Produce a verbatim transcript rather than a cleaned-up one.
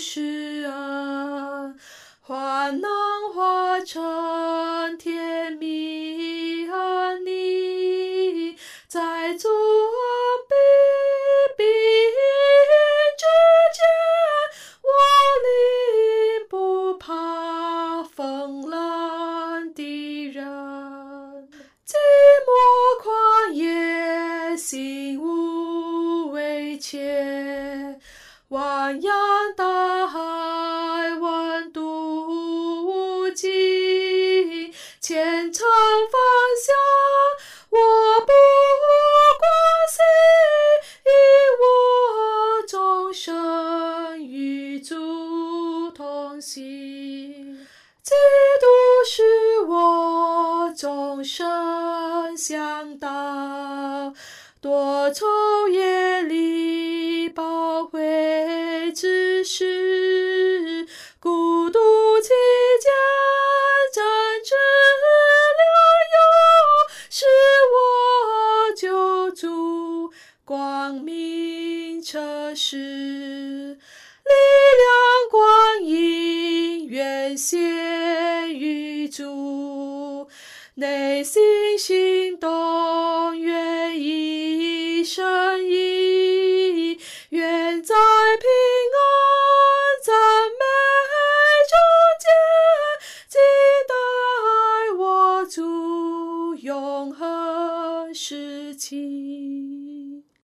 施恩，患难化成甜蜜安宁，在主恩庇庇之间，我灵不怕风浪的人。寂寞旷野，心无畏怯，汪洋大海，温度无尽，千程方向我不关心，因我终生与主同行。基督是我终生向导，多从业里宝贵知识，孤独期间真知良友，是我救主光明诚实，力量光阴愿献于主，内心心动愿一生意，愿在平安赞美中间，期待我主永恒时期。